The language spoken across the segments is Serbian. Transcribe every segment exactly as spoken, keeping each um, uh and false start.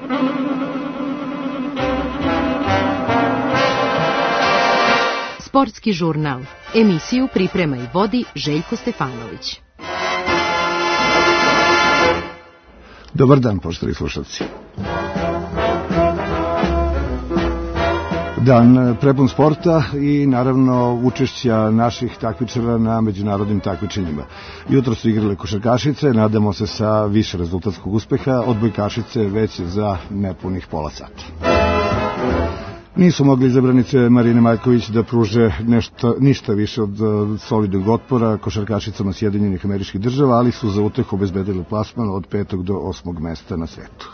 Sportski žurnal. Emisiju priprema i vodi Željko Stefanović. Dobar dan, poštovani slušalci. Dan prepun sporta i naravno učešća naših takmičara na međunarodnim takmičenjima. Jutro su igrale košarkašice, nadamo se sa više rezultatskog uspeha, odbojkašice već za nepunih pola sata. Nisu mogli izabranice Marine Maljković da pruže nešto, ništa više od solidnog otpora košarkašicama Sjedinjenih Američkih Država, ali su za utehu obezbedili plasman od petog do osmog mesta na svetu.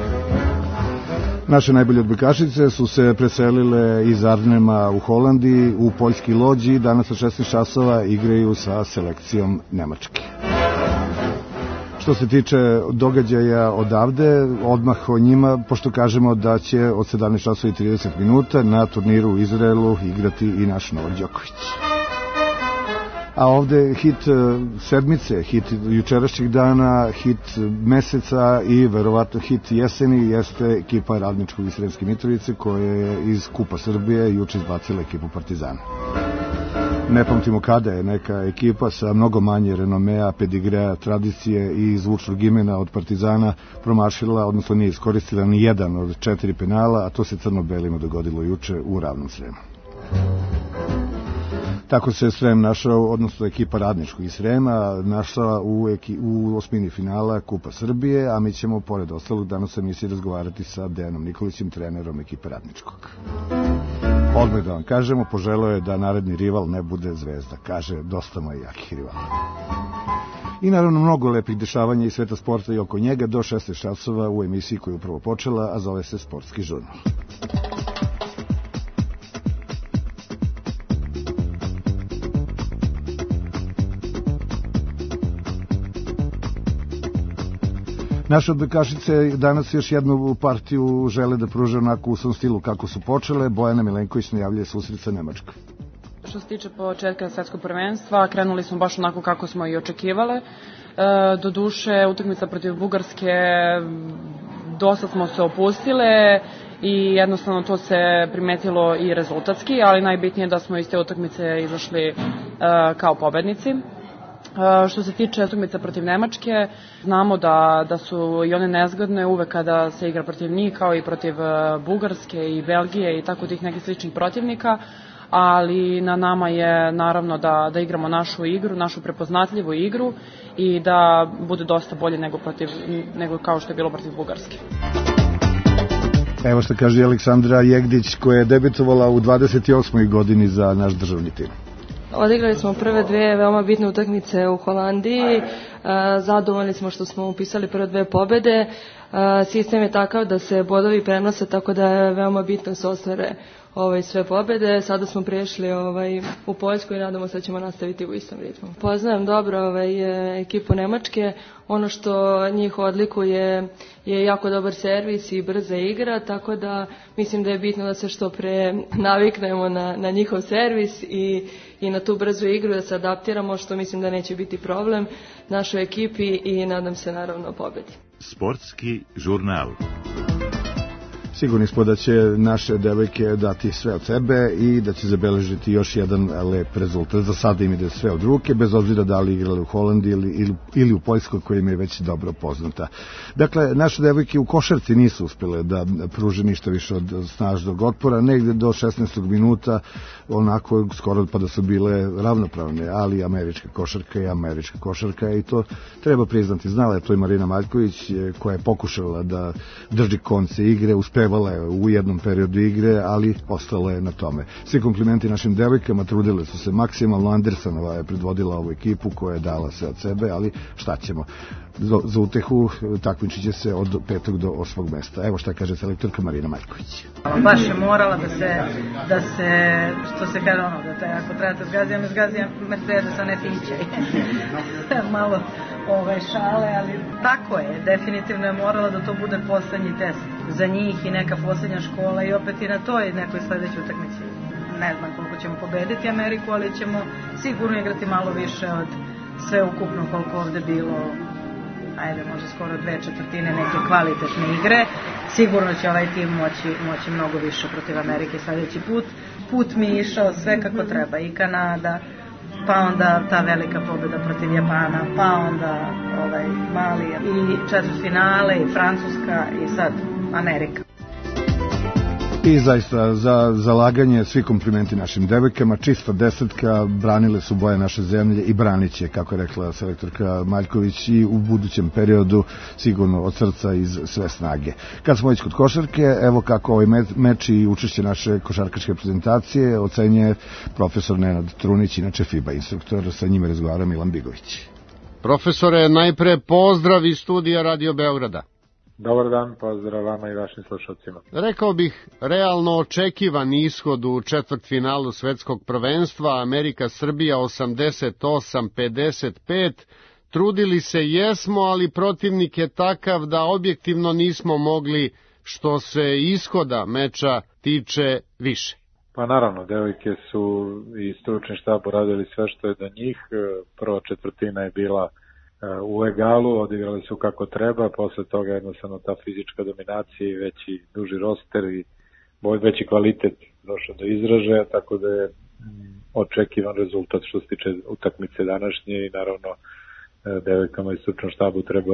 Naše najbolje odbojkašice su se preselile iz Arnema u Holandiji u poljski Lodži i danas od šesnaest časova igraju sa selekcijom Nemačke. Što se tiče događaja odavde, odmah o njima, pošto kažemo da će od sedamnaest časova i trideset minuta na turniru u Izraelu igrati i naš Novak Đoković. A ovde hit sedmice, hit jučerašnjeg dana, hit meseca i verovatno hit jeseni jeste ekipa Radničkog iz Sremske Mitrovice koja je iz Kupa Srbije juče izbacila ekipu Partizana. Ne pamtimo kada je neka ekipa sa mnogo manje renomea, pedigrea, tradicije i zvučnog imena od Partizana promašila, odnosno nije iskoristila ni jedan od četiri penala, a to se crno-belima dogodilo juče u Ravnom Sremu. Tako se Srem našao, odnosno ekipa Radničkog iz Srema, našla u, eki, u osmini finala Kupa Srbije, a mi ćemo, pored ostalog, danas u emisiji razgovarati sa Dejanom Nikolićem, trenerom ekipe Radničkog. Odmah da vam kažemo, poželeo je da naredni rival ne bude Zvezda. Kaže, dosta mu je jakih rivala. I naravno mnogo lepih dešavanja iz sveta sporta i oko njega do šesnaest časova u emisiji koju je upravo počela, a zove se Sportski žurnal. Naše odbojkašice danas još jednu partiju žele da pruže onako u svom stilu kako su počele. Bojana Milenković najavljuje susret sa Nemačkom. Što se tiče početka svetskog prvenstva, krenuli smo baš onako kako smo i očekivale. E, do duše, utakmica protiv Bugarske, dosta smo se opustile i jednostavno to se primetilo i rezultatski, ali najbitnije je da smo iz te utakmice izašli e, kao pobednici. Što se tiče utakmica protiv Nemačke, znamo da, da su i one nezgodne uvek kada se igra protiv njih, kao i protiv Bugarske i Belgije i tako tih nekih sličnih protivnika, ali na nama je naravno da, da igramo našu igru, našu prepoznatljivu igru i da bude dosta bolje nego, protiv, nego kao što je bilo protiv Bugarske. Evo što kaže Aleksandra Jegdić koja je debitovala u dvadeset osmoj godini za naš državni tim. Odigrali smo prve dve veoma bitne utakmice u Holandiji, zadovoljni smo što smo upisali prve dve pobede, sistem je takav da se bodovi prenose, tako da je veoma bitno se ostvare ovaj, sve pobede. Sada smo prešli ovaj, u Poljsku i nadamo se da ćemo nastaviti u istom ritmu. Poznajem dobro ovaj, ekipu Nemačke, ono što njih odlikuje je jako dobar servis i brza igra, tako da mislim da je bitno da se što pre naviknemo na, na njihov servis i, i na tu brzu igru, da se adaptiramo, što mislim da neće biti problem našoj ekipi i nadam se naravno pobedi. Sportski žurnal. Sigurni smo da će naše devojke dati sve od sebe i da će zabeležiti još jedan lep rezultat. Za sada im ide sve od ruke, bez obzira da li igrali u Holandiji ili, ili, ili u Poljskoj koja im je već dobro poznata. Dakle, naše devojke u košarci nisu uspjele da pruže ništa više od snažnog otpora. Negde do šesnaestog minuta onako skoro pa da su bile ravnopravne, ali američka košarka je američka košarka i to treba priznati. Znala je to i Marina Maljković koja je pokušala da drži konce igre, uspeva u jednom periodu igre, ali ostalo je na tome. Svi komplimenti našim devojkama, trudile su se maksimalno. Andersonova je predvodila ovu ekipu koja je dala sve od sebe, ali šta ćemo? Za, za utehu takmičit će se od petog do osmog mesta. Evo šta kaže selektorka Marina Maljković. Baš je morala da se, da se što se kaže ono, da te, ako treba te zgazija, me zgazija Mercedes, a ne Fićaj. Malo ove šale, ali tako je, definitivno je morala da to bude poslednji test za njih i neka poslednja škola i opet i na toj nekoj sledećoj utakmici. Ne znam koliko ćemo pobediti Ameriku, ali ćemo sigurno igrati malo više od sve ukupno koliko ovde bilo ajde možda skoro dve četvrtine neke kvalitetne igre, sigurno će ovaj tim moći, moći mnogo više protiv Amerike sljedeći put. Put mi je išao sve kako treba, i Kanada, pa onda ta velika pobjeda protiv Japana, pa onda ovaj, Mali i četvrtfinale i Francuska i sad Amerika. I zaista za zalaganje svi komplimenti našim devojkama, čista desetka, branile su boje naše zemlje i branit će, kako je rekla selektorka Maljković, i u budućem periodu sigurno od srca iz sve snage. Kad smo već kod košarke, evo kako ovaj meč i učešće naše košarkaške prezentacije ocenje profesor Nenad Trunić, inače FIBA instruktor, sa njime razgovara Milan Bigović. Profesore, najpre pozdrav iz studija Radio Beograda. Dobar dan, pozdrav vama i vašim slušalcima. Rekao bih, realno očekivan ishod u četvrtfinalu svetskog prvenstva, Amerika-Srbija osamdeset osam pedeset pet. Trudili se jesmo, ali protivnik je takav da objektivno nismo mogli, što se ishoda meča tiče, više. Pa naravno, devojke su i stručni štab uradili sve što je do njih. Prva četvrtina je bila u egalu, odigrali su kako treba, posle toga jednostavno ta fizička dominacija i veći duži roster i veći kvalitet došao do izražaja, tako da je očekivan rezultat što se tiče utakmice današnje i naravno devojkama i stručnom štabu treba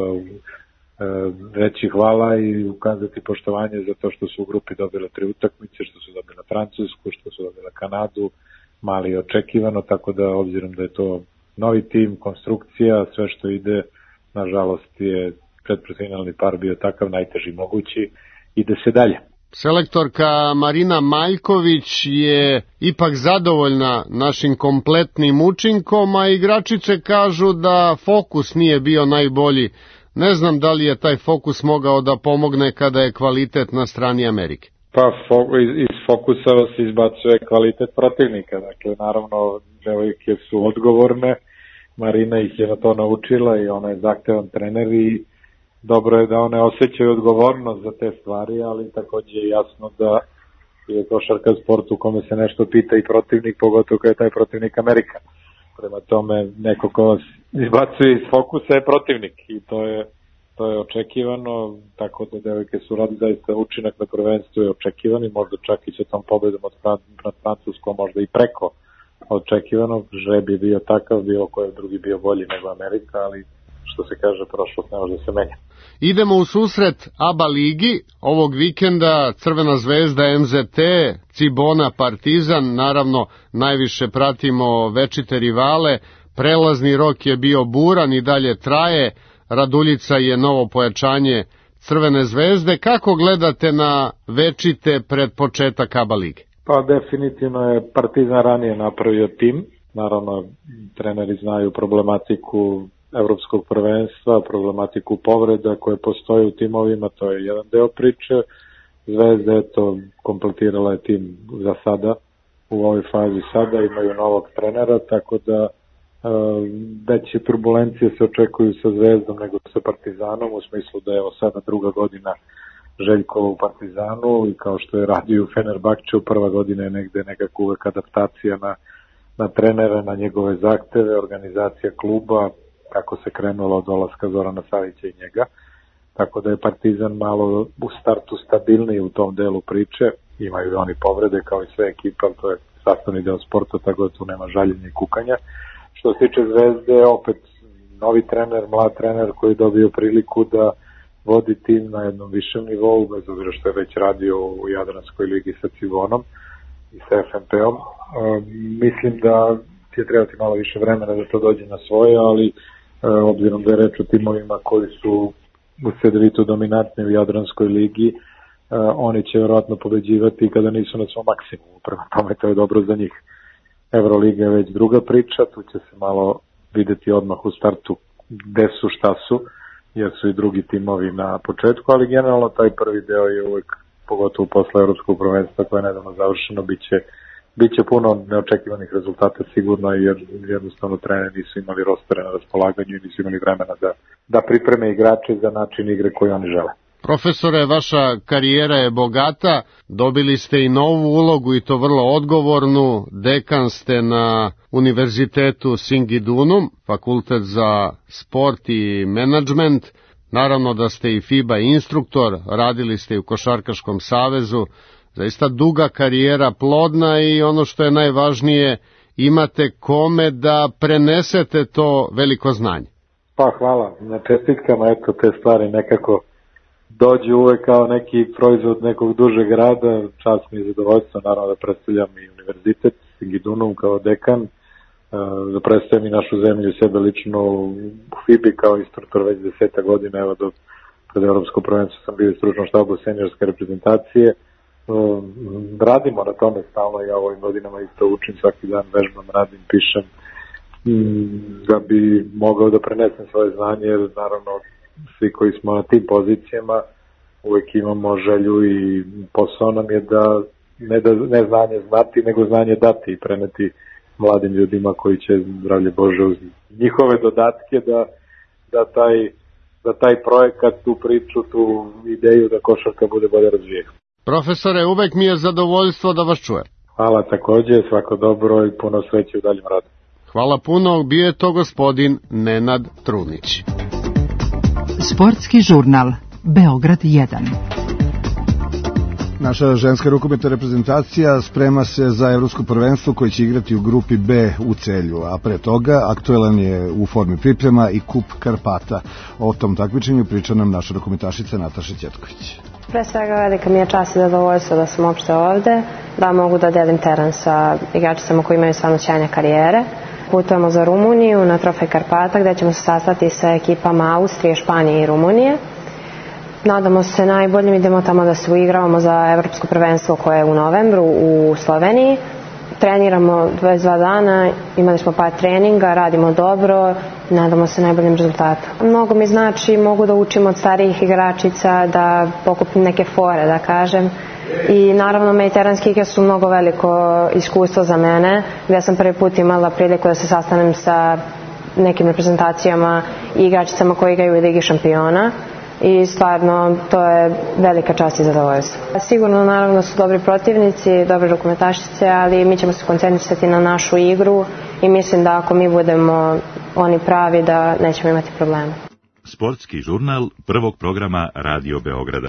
reći hvala i ukazati poštovanje za to što su u grupi dobile tri utakmice, što su dobile Francusku, što su dobile Kanadu, Mali je očekivano, tako da obzirom da je to novi tim, konstrukcija, sve što ide, nažalost je predfinalni par bio takav, najteži mogući, ide se dalje. Selektorka Marina Maljković je ipak zadovoljna našim kompletnim učinkom, a igračice kažu da fokus nije bio najbolji. Ne znam da li je taj fokus mogao da pomogne kada je kvalitet na strani Amerike. Pa iz fokusa se izbacuje kvalitet protivnika, dakle naravno devojke su odgovorne, Marina ih je na to naučila i ona je zahtevan trener i dobro je da one osjećaju odgovornost za te stvari, ali takođe je jasno da je košarka sport u kome se nešto pita i protivnik, pogotovo kada je taj protivnik Amerika. Prema tome, neko ko vas izbacuje iz fokusa je protivnik i to je To je očekivano, tako da devojke su radi zaista učinak na prvenstvu je očekivani, možda čak i sa tom pobedom od nad Francuskom, možda i preko očekivano. Žreb je bio takav, bilo koji drugi bio bolji nego Amerika, ali što se kaže, prošlost ne može da se menja. Idemo u susret ABA ligi, ovog vikenda Crvena zvezda, M Z T, Cibona, Partizan, naravno najviše pratimo večite rivale, prelazni rok je bio buran i dalje traje, Raduljica je novo pojačanje Crvene zvezde. Kako gledate na večite pred početak ABA lige? Pa definitivno je Partizan ranije napravio tim. Naravno, treneri znaju problematiku evropskog prvenstva, problematiku povreda koje postoje u timovima, to je jedan deo priče. Zvezda je to kompletirala je tim za sada, u ovoj fazi sada, imaju novog trenera, tako da veće turbulencije se očekuju sa Zvezdom nego sa Partizanom, u smislu da je evo sada druga godina Željkova u Partizanu i kao što je radio u Fenerbahčeu, prva godina je negde nekako uvek adaptacija na, na trenere, na njegove zahteve, organizacija kluba, kako se krenulo od dolaska Zorana Savića i njega, tako da je Partizan malo u startu stabilniji u tom delu priče, imaju i oni povrede kao i sve ekipa, to je sastavni deo sporta, tako da tu nema žaljenja i kukanja. Što se tiče Zvezde, opet novi trener, mlad trener koji je dobio priliku da vodi tim na jednom višem nivou, bez obzira što je već radio u Jadranskoj ligi sa Cibonom i sa F M P-om. E, mislim da će trebati malo više vremena da to dođe na svoje, ali e, obzirom da je reč o timovima koji su u Cedritu dominantni u Jadranskoj ligi, e, oni će vjerojatno pobeđivati kada nisu na svom maksimumu. Prema tome to je dobro za njih. Euroliga je već druga priča, tu će se malo videti odmah u startu gde su, šta su, jer su i drugi timovi na početku, ali generalno taj prvi deo je uvek, pogotovo posle evropskog prvenstva koje je nedavno završeno, biće, biće puno neočekivanih rezultata sigurno, jer jednostavno treneri nisu imali rostere na raspolaganju i nisu imali vremena da, da pripreme igrače za način igre koji oni žele. Profesore, vaša karijera je bogata, dobili ste i novu ulogu i to vrlo odgovornu, dekan ste na Univerzitetu Singidunum, fakultet za sport i menadžment. naravno da ste i FIBA instruktor, radili ste i u Košarkaškom savezu, zaista duga karijera, plodna i ono što je najvažnije, imate kome da prenesete to veliko znanje. Pa hvala na čestitkama, eto te stvari nekako dođu uvek kao neki proizvod nekog dužeg rada, čast mi je zadovoljstvo, naravno da predstavljam i univerzitet, Gidunum kao dekan, da predstavljam i našu zemlju i sebe lično u FIBI kao instruktor već deseta godina, evo do pred Evropsko prvenstvo sam bio u stručnom štabu seniorske reprezentacije. Radimo na tome stalno, ja ovim godinama isto učim, svaki dan vežbam, radim, pišem, da bi mogao da prenesem svoje znanje, jer naravno svi koji smo na tim pozicijama uvek imamo želju i posao nam je da ne, da, ne znanje znati, nego znanje dati i preneti mladim ljudima koji će, zdravlje Bože, uz njihove dodatke da, da, taj, da taj projekat, tu priču, tu ideju da košarka bude bolje razvijena. Profesore, uvek mi je zadovoljstvo da vas čujem. Hvala takođe, svako dobro i puno sreće u daljem radu. Hvala puno, bio je to gospodin Nenad Trunić. Sportski žurnal Beograd jedan. Naša ženska rukometna reprezentacija sprema se za evropsko prvenstvo koje će igrati u grupi B u Celju, a pre toga aktuelan je u formi priprema i Kup Karpata. O tom takmičenju priča nam naša rukometašica Nataša Ćetković. Pre svega velika mi je čast i zadovoljstvo da sam uopšte ovde, da mogu da delim teren sa igračicama koji imaju stvarno sjajne karijere. Putujemo za Rumuniju na Trofej Karpata gde ćemo se sastati sa ekipama Austrije, Španije i Rumunije. Nadamo se najboljim, idemo tamo da se uigravamo za evropsko prvenstvo koje je u novembru u Sloveniji. Treniramo dvadeset dva dana, imali smo par treninga, radimo dobro, nadamo se najboljim rezultatom. Mnogo mi znači, mogu da učim od starijih igračica, da pokupim neke fore, da kažem. I naravno mediteranske igre su mnogo veliko iskustvo za mene, gde sam prvi put imala priliku da se sastanem sa nekim reprezentacijama i igračicama koji igraju u Ligi šampiona. I stvarno to je velika čast i zadovoljstvo. Sigurno naravno su dobri protivnici, dobre rukometašice, ali mi ćemo se koncentrisati na našu igru i mislim da ako mi budemo oni pravi da nećemo imati problema. Sportski žurnal prvog programa Radio Beograda.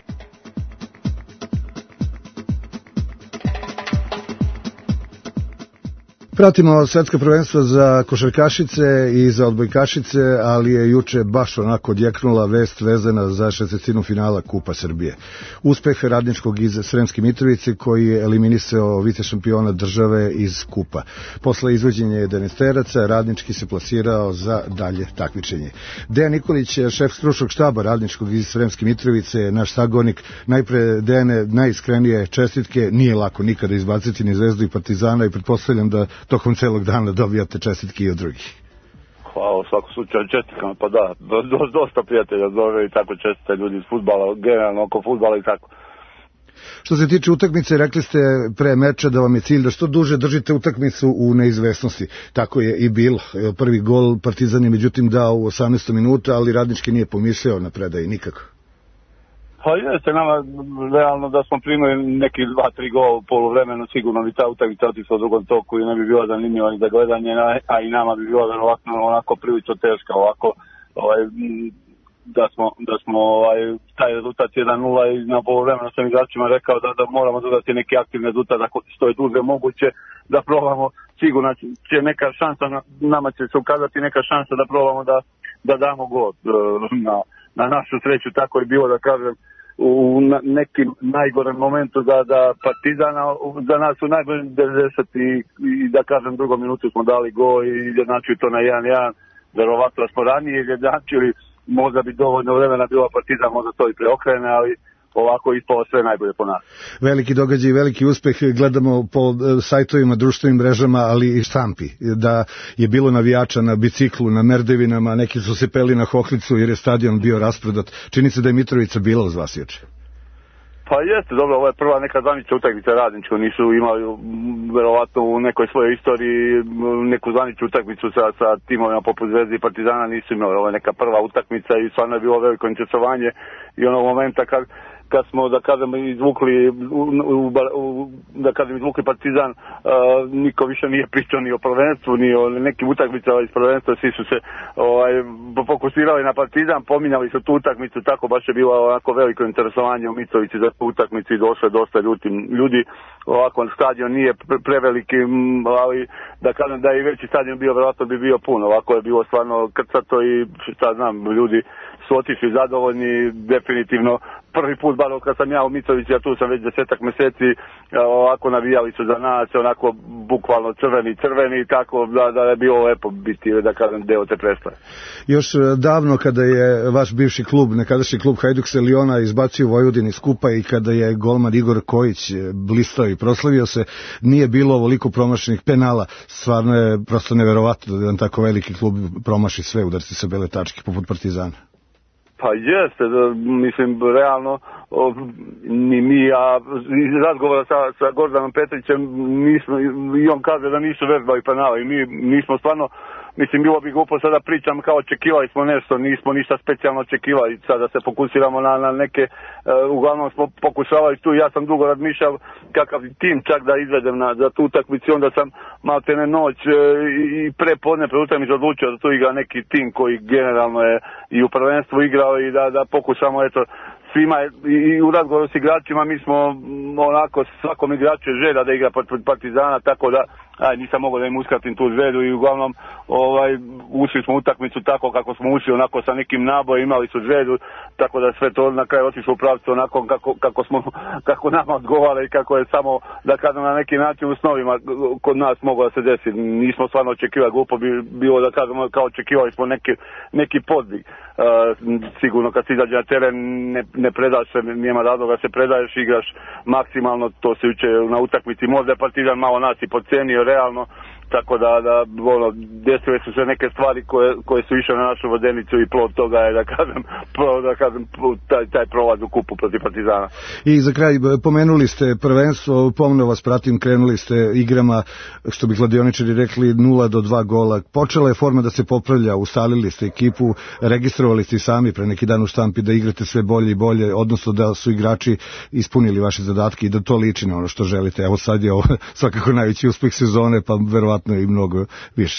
Pratimo svetsko prvenstvo za košarkašice i za odbojkašice, ali je juče baš onako odjeknula vest vezana za šestnaestinu finala Kupa Srbije. Uspeh radničkog iz Sremske Mitrovice koji je eliminisao vice šampiona države iz Kupa. Posle izvođenja jedanaesteraca radnički se plasirao za dalje takmičenje. Dejan Nikolić, šef stručnog štaba radničkog iz Sremske Mitrovice, je naš sagovornik. Najpre, Dejane, najiskrenije čestitke, nije lako nikada izbaciti ni Zvezdu i Partizana i pretpostavljam da tokom celog dana dobijate čestitke i od drugih. Hvala, u svakom slučaju čestitkama, pa da, do, do, dosta prijatelja zove i tako čestite ljudi iz fudbala, generalno oko fudbala i tako. Što se tiče utakmice, rekli ste pre meča da vam je cilj da što duže držite utakmicu u neizvesnosti. Tako je i bilo. Prvi gol Partizan je međutim dao u osamnaestom minuta, ali radnički nije pomišljao na predaji nikako. Pa jeste, nama realno da smo primili neki dva tri gola u poluvremenu, sigurno bi ta utakmica otišla u drugom toku i ne bi bila zanimljiva ni za gledanje, a i nama bi bila verovatno onako prilično teška, ovako ovaj, da smo, da smo ovaj, taj rezultat jedan nula i na poluvremenu sam igračima rekao da, da moramo dodati neki aktivni rezultat ako što je duže moguće da probamo, sigurno će neka šansa, nama će se ukazati neka šansa da probamo da, da damo gol na, na našu sreću, tako je bilo da kažem u nekim najgorem momentu za, za Partizana, za nas u najboljim devedeset i, i da kažem drugom minutu smo dali gol i jednačili to na jedan jedan, verovatno smo ranije jednačili, možda bi dovoljno vremena bilo Partizan, možda to i preokrene, ali ovako ispalo sve najbolje po nas. Veliki događaj, veliki uspeh, gledamo po sajtovima, društvenim mrežama, ali i štampi, da je bilo navijača na biciklu, na merdevinama, neki su se peli na Hohlicu jer je stadion bio rasprodat. Čini se da je Mitrovica bila uz vas juče. Pa jeste, dobro, ovo je prva neka zvanična utakmica radničko, nisu imali verovatno u nekoj svojoj istoriji neku zvaničnu utakmicu sa, sa timovima poput Zvezde i Partizana, nisu imali, ovo je neka prva utakmica i stvarno je bilo veliko interesovanje i onog momenta kad kad smo, da kažem, izvukli, u, u, u, da kažem, izvukli Partizan, uh, niko više nije pričao ni o prvenstvu, ni o nekim utakmicama iz prvenstva, svi su se ovaj, fokusirali na Partizan, pominjali su tu utakmicu, tako baš je bilo onako veliko interesovanje u Mitrovici za tu utakmicu i došlo je dosta ljudi, ljudi, ovako stadion nije pre, preveliki, ali da kažem da je i veći stadion bio, vjerojatno bi bio puno, ovako je bilo stvarno krcato i šta znam, ljudi su otišli zadovoljni, definitivno prvi put, bar kad sam ja u Mitrovici, ja tu sam već desetak meseci, ovako navijali su za nas, onako bukvalno crveni, crveni, tako da, da je bilo lepo biti, da kažem, deo te predstave. Još davno kada je vaš bivši klub, nekadašnji klub Hajduk Seliona izbacio Vojvodini skupa i kada je golman Igor Kojić blistao i proslavio se, nije bilo ovoliko promašenih penala. Stvarno je prosto neverovatno da jedan tako veliki klub promaši sve udarci sa bele tačke poput Partizana. Pa jeste, mislim, realno, o, ni mi, a iz razgovora sa, sa Gordanom Petrićem, nismo, i on kaže da nisu vežbali penala i mi nismo stvarno, mislim, bilo bi glupo sada pričam kao očekivali smo nešto, nismo ništa specijalno očekivali, sada se fokusiramo na, na neke, uh, uglavnom smo pokušavali tu, ja sam dugo razmišljao kakav tim čak da izvedem na, za tu utakmicu, onda sam maltene noć uh, i pre podne pred utakmicu odlučio da tu igra neki tim koji generalno je i u prvenstvu igrao i da, da pokušamo, eto, svima i u razgovoru s igračima mi smo onako svakom igraču je želja da igra protiv Partizana, tako da aj, nisam mogao da im uskratim tu želju i uglavnom ovaj, ušli smo u utakmicu tako kako smo ušli, onako sa nekim nabojem, imali su želju, tako da sve to na kraju otišlo u pravcu onako kako, kako, smo, kako nama odgovara i kako je samo, da kažem, na neki način u snovima kod nas moglo da se desi. Nismo stvarno očekivali, glupo bi bilo da kažemo kao očekivali smo neki, neki podvig. Uh, sigurno kad se izađe na teren ne, ne predaš se, nema razloga se predaješ, igraš maksimalno, to se uče na utakmici, možda je Partizan malo nas i podcenio realno, tako da, da ono, desile su se neke stvari koje, koje su išle na našu vodenicu i plod toga je, da kažem, pro, da kažem taj, taj prolaz u kupu protiv Partizana. I za kraj, pomenuli ste prvenstvo, pomno vas pratim, krenuli ste igrama, što bi kladioničari rekli, nula do dva gola. Počela je forma da se popravlja, ustalili ste ekipu, registrovali ste i sami pre neki dan u štampi da igrate sve bolje i bolje, odnosno da su igrači ispunili vaše zadatke i da to liči na ono što želite. Evo sad je ovo svakako najveći uspeh sezone, pa verovatno i mnogo više.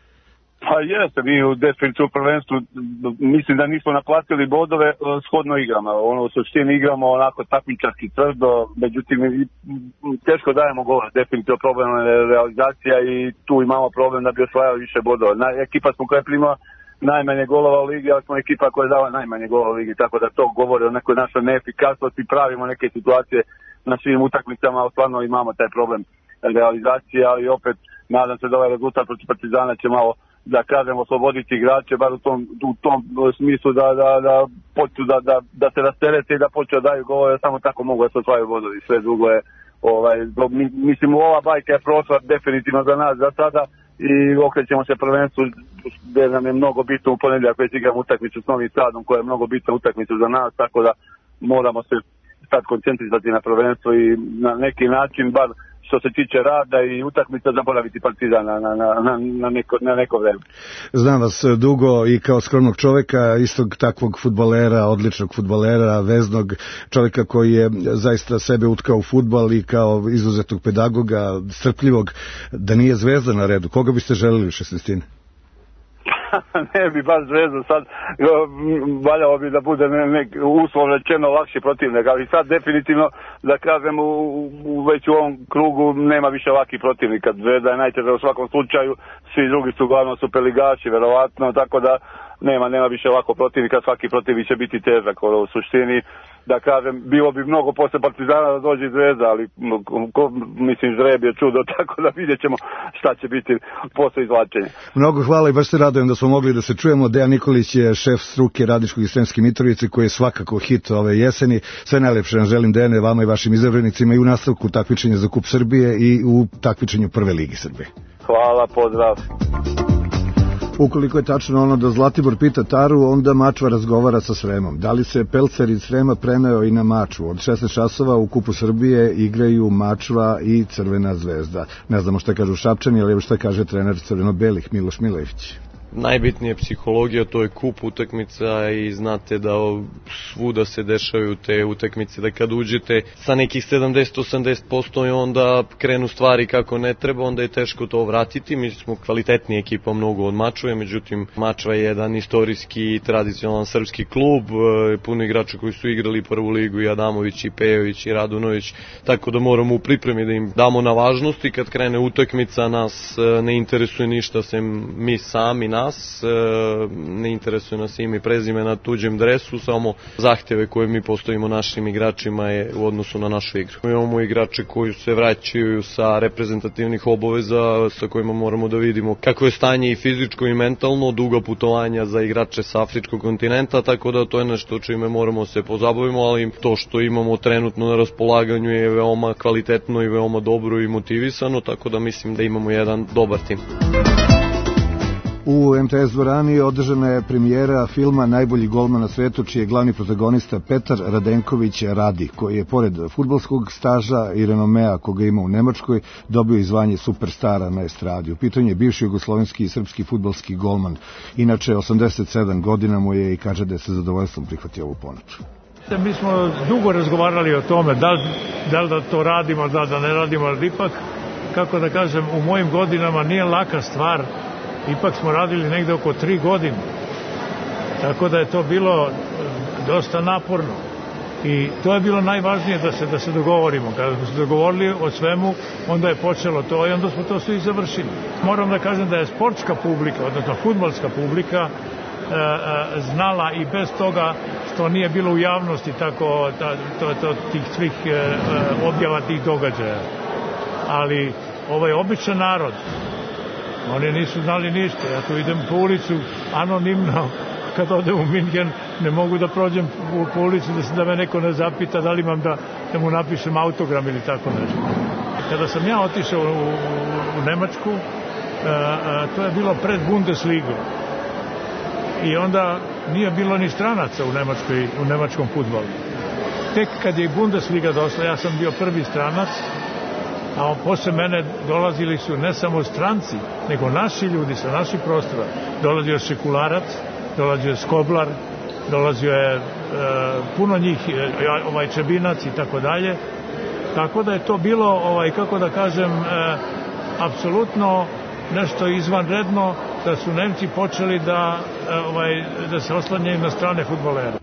Pa jeste, mi u definitivnom prvenstvu mislim da nismo naplatili bodove shodno igrama. Ono, u suštini igramo onako takmičarski tvrdo, međutim teško dajemo gola. Definitivno problem je realizacija i tu imamo problem da bi osvajali više bodova. Na, ekipa smo koja je primala najmanje golova u ligi, ali smo ekipa koja je dala najmanje golova u ligi, tako da to govori o nekoj našoj neefikasnosti, pravimo neke situacije na svim utakmicama, ali stvarno imamo taj problem realizacije, ali opet nadam se da ovaj rezultat protiv Partizana će malo, da kažem, osloboditi igrače, bar u tom, u tom smislu da, da, da počnu da, da, da se rasterete i da počnu da daju golove, samo tako mogu da se osvajaju bodovi. Sve drugo je, ovaj, mislim, ova bajka je prošla definitivno za nas za sada i okrećemo se prvenstvu gdje nam je mnogo bitno u ponedjeljak već igramo utakmicu s Novim Sadom koja je mnogo bitna utakmica za nas, tako da moramo se sad koncentrirati na prvenstvo i na neki način, bar što se tiče rada i utakmica, zaboraviti Partizana na, na, na, na, neko, na neko vreme. Znam vas dugo i kao skromnog čoveka, istog takvog fudbalera, odličnog fudbalera, veznog čoveka koji je zaista sebe utkao u fudbal i kao izuzetog pedagoga, strpljivog, da nije Zvezda na redu. Koga biste želeli u šesnaestini? Ne bi baš Zvezdu sad, valjalo bi da bude ne, ne, uslovno rečeno lakši protivnik, ali sad definitivno da kažem u, u, već u ovom krugu nema više laki protivnika. Zvezda je najteža u svakom slučaju, svi drugi su uglavnom superligaši verovatno, tako da nema, nema više lako protivnika, svaki protivnik će biti težak u suštini. Da kažem, bilo bi mnogo posle Partizana da dođe Zvezda, ali ko, mislim žreb je čudo, tako da vidjet ćemo šta će biti posle izvlačenja. Mnogo hvala i baš se radujem da smo mogli da se čujemo. Dejan Nikolić je šef struke Radničkog i Sremske Mitrovice, koji je svakako hit ove jeseni. Sve najlepše vam želim, Dejane, vama i vašim izabranicima i u nastavku takmičenja za Kup Srbije i u takmičenju Prve ligi Srbije. Hvala, pozdrav. Ukoliko je tačno ono da Zlatibor pita Taru, onda Mačva razgovara sa Sremom. Da li se Pelcer iz Srema preneo i na Mačvu? Od šesnaest časova u Kupu Srbije igraju Mačva i Crvena zvezda. Ne znamo šta kažu Šapčani, ali šta kaže trener crveno-belih Miloš Milević. najbitnije psihologija, to je kup utakmica i znate da svuda se dešavaju te utakmice, da kad uđete sa nekih sedamdeset do osamdeset posto i onda krenu stvari kako ne treba, onda je teško to vratiti. Mi smo kvalitetnija ekipa mnogo od Mačve, međutim Mačva je jedan istorijski i tradicionalan srpski klub, puno igrača koji su igrali prvu ligu, i Adamović, i Pejović, i Radunović, tako da moramo u pripremi da im damo na važnosti. Kad krene utakmica, nas ne interesuje ništa sem mi sami nas, ne interesuje nas ime i prezime na tuđem dresu, samo zahtjeve koje mi postavimo našim igračima je u odnosu na našu igru. Mi imamo igrače koji se vraćaju sa reprezentativnih obaveza sa kojima moramo da vidimo kako je stanje i fizičko i mentalno, duga putovanja za igrače sa afričkog kontinenta, tako da to je nešto čime moramo se pozabavimo, ali to što imamo trenutno na raspolaganju je veoma kvalitetno i veoma dobro i motivisano, tako da mislim da imamo jedan dobar tim. U em te es dvorani održana je premijera filma Najbolji golman na svetu, čiji je glavni protagonista Petar Radenković Radi, koji je pored fudbalskog staža i renomea koga ima u Nemačkoj dobio i zvanje superstara na estradi. U pitanju je bivši jugoslovenski i srpski fudbalski golman. Inače, osamdeset sedam godina mu je i kaže da je sa zadovoljstvom prihvatio ovu ponudu. Mi smo dugo razgovarali o tome, da li, da, li da to radimo, da, da ne radimo, ali ipak, kako da kažem, u mojim godinama nije laka stvar. Ipak smo radili negde oko tri godine, tako da je to bilo dosta naporno i to je bilo najvažnije da se, da se dogovorimo. Kada smo se dogovorili o svemu, onda je počelo to i onda smo to sve i završili. Moram da kažem da je sportska publika, odnosno fudbalska publika, e, e, znala i bez toga što nije bilo u javnosti tako ta, to, to, tih svih e, objava tih događaja. Ali ovaj običan narod, oni nisu znali ništa. Ja tu idem po ulicu anonimno, kad odem u Minhen, ne mogu da prođem po ulici da se da me neko ne zapita da li imam da, da mu napišem autogram ili tako nešto. Kada sam ja otišao u, u, u Nemačku, a, a, to je bilo pred Bundesligu. I onda nije bilo ni stranaca u, Nemačkoj, u nemačkom fudbalu. Tek kad je Bundesliga došla, ja sam bio prvi stranac, a posle mene dolazili su ne samo stranci, nego naši ljudi sa naših prostora. Dolazio je Šekularac, dolazio je Skoblar, dolazio je e, puno njih, e, ovaj Čebinac i tako dalje. Tako da je to bilo, ovaj, kako da kažem, e, apsolutno nešto izvanredno, da su Nemci počeli da, e, ovaj, da se oslanjaju na strane fudbalere.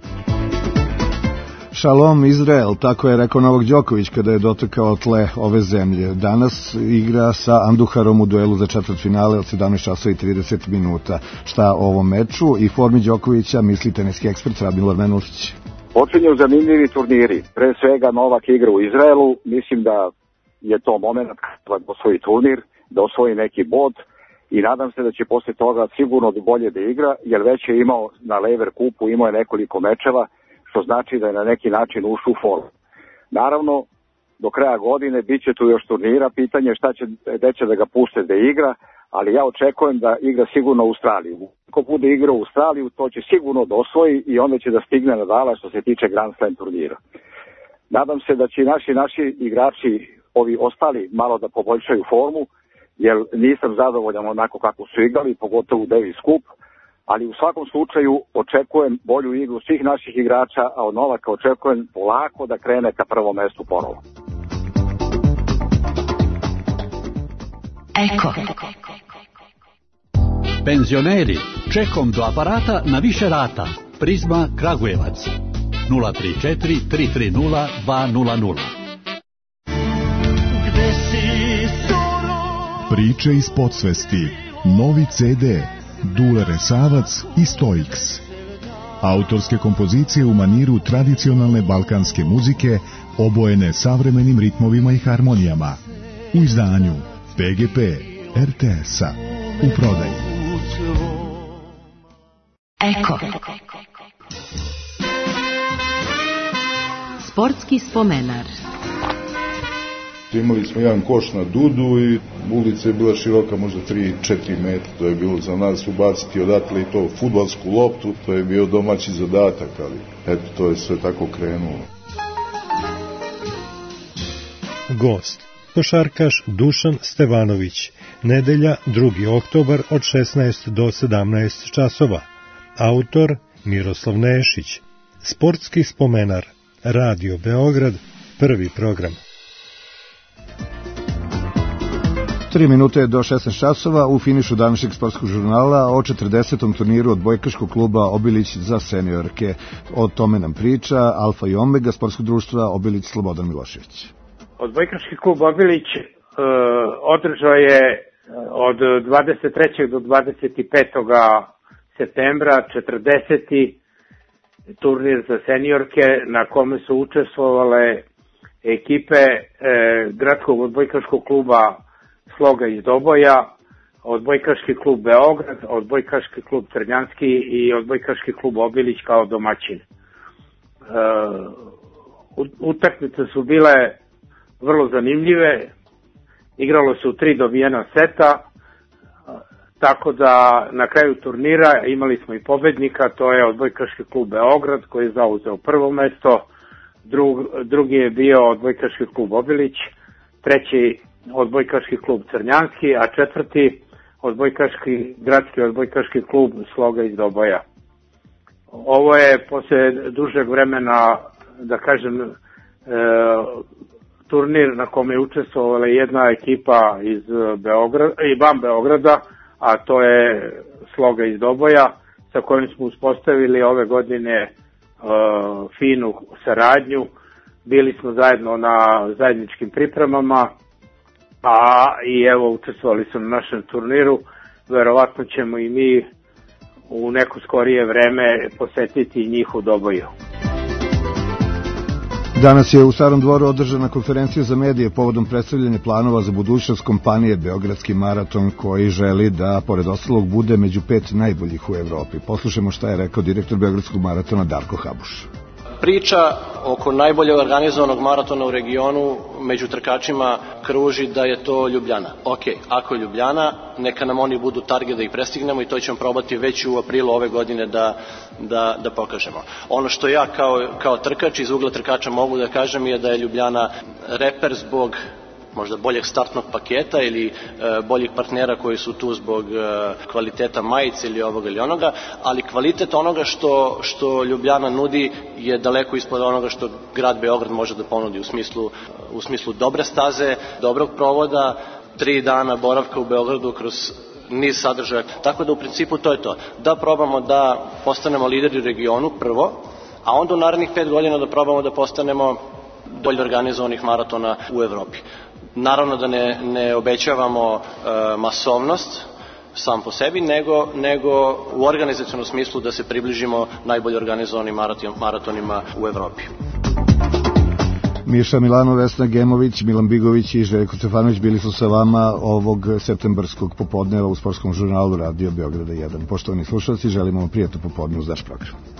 Šalom Izrael, tako je rekao Novak Đoković kada je dotakao tle ove zemlje. Danas igra sa Anduharom u duelu za četvrtfinale od sedamnaest časova i trideset minuta. Šta o ovom meču i formi Đokovića misli teniski ekspert Radmila Menušić? Počinju zanimljivi turniri. Pre svega Novak igra u Izraelu. Mislim da je to moment da osvoji turnir, da osvoji neki bod i nadam se da će posle toga sigurno bolje da igra, jer već je imao na Lever kupu, imao je nekoliko mečeva, što znači da je na neki način ušao u formu. Naravno, do kraja godine bit će tu još turnira, pitanje šta će, gde će da ga puste da igra, ali ja očekujem da igra sigurno u Australiji. Ako bude igra u Australiju, to će sigurno da osvoji i onda će da stigne na dala što se tiče Grand Slam turnira. Nadam se da će naši, naši igrači, ovi ostali, malo da poboljšaju formu, jer nisam zadovoljan onako kako su igrali, pogotovo u Davis Cup, ali u svakom slučaju očekujem bolju igru svih naših igrača, a od Novaka očekujem polako da krene ka prvom mestu ponovo. Eko. Penzioneri, čekom do aparata na više rata. Prizma Kragujevac. nula tri četiri tri tri nula dva nula nula. Priče iz podsvesti. Novi ce de. Dule Resavac i Stoiks. Autorske kompozicije u maniru tradicionalne balkanske muzike, obojene savremenim ritmovima i harmonijama. U izdanju pe ge pe er te es-a. U prodaji. Eko. Sportski spomenar. Imali smo jedan koš na Dudu i ulica je bila široka možda tri do četiri metra. To je bilo za nas ubaciti odatle i to fudbalsku loptu. To je bio domaći zadatak, ali eto, to je sve tako krenulo. Gost, košarkaš Dušan Stevanović, Nedelja, drugi oktobar od šesnaest do sedamnaest časova. Autor Miroslav Nešić. Sportski spomenar. Radio Beograd, prvi program. Tri minute do šesnaest časova u finišu današnjeg sportskog žurnala o četrdesetom turniru odbojkaškog kluba Obilić za seniorke. O tome nam priča Alfa i Omega sportskog društva Obilić Slobodan Milošević. Odbojkaški klub Obilić uh, održao je od dvadeset trećeg do dvadeset petog septembra četrdeseti turnir za seniorke na kome su učestvovale ekipe e, gradskog odbojkaškog kluba Sloga iz Doboja, odbojkaški klub Beograd, odbojkaški klub Crnjanski i odbojkaški klub Obilić kao domaćin. E, utakmice su bile vrlo zanimljive, igralo se u tri dobijena seta, tako da na kraju turnira imali smo i pobednika, to je odbojkaški klub Beograd koji je zauzeo prvo mesto, drug, drugi je bio odbojkaški klub Obilić, treći odbojkaški klub Crnjanski, a četvrti odbojkaški, gradski odbojkaški klub Sloga iz Doboja. Ovo je posle dužeg vremena, da kažem, e, turnir na kome je učestvovala jedna ekipa iz Beograda i van Beograda, a to je Sloga iz Doboja, sa kojim smo uspostavili ove godine uh, finu saradnju. Bili smo zajedno na zajedničkim pripremama, a i evo učestvovali smo na našem turniru. Verovatno ćemo i mi u neko skorije vreme posetiti njih u Doboju. Danas je u Starom dvoru održana konferencija za medije povodom predstavljanja planova za budućnost kompanije Beogradski maraton koji želi da, pored ostalog, bude među pet najboljih u Evropi. Poslušajmo šta je rekao direktor Beogradskog maratona Darko Habuš. Priča oko najbolje organizovanog maratona u regionu među trkačima kruži da je to Ljubljana. Ok, ako je Ljubljana, neka nam oni budu target da ih prestignemo i to ćemo probati već u aprilu ove godine da, da, da pokažemo. Ono što ja kao, kao trkač iz ugla trkača mogu da kažem je da je Ljubljana reper zbog možda boljeg startnog paketa ili e, boljih partnera koji su tu zbog e, kvaliteta majice ili ovoga ili onoga, ali kvalitet onoga što, što Ljubljana nudi je daleko ispod onoga što grad Beograd može da ponudi u smislu, u smislu dobre staze, dobrog provoda, tri dana boravka u Beogradu kroz niz sadržaja. Tako da u principu to je to. Da probamo da postanemo lideri u regionu prvo, a onda u narednih pet godina da probamo da postanemo bolje organizovanih maratona u Evropi. Naravno da ne, ne obećavamo e, masovnost sam po sebi, nego, nego u organizacionom smislu da se približimo najbolje organizovanim maratonima u Evropi. Miša Milanov, Vesna Gemović, Milan Bigović i Željko Stefanović bili su sa vama ovog septembarskog popodneva u sportskom žurnalu Radio Beograda jedan. Poštovani slušalci, želimo vam prijatno popodne uz naš program.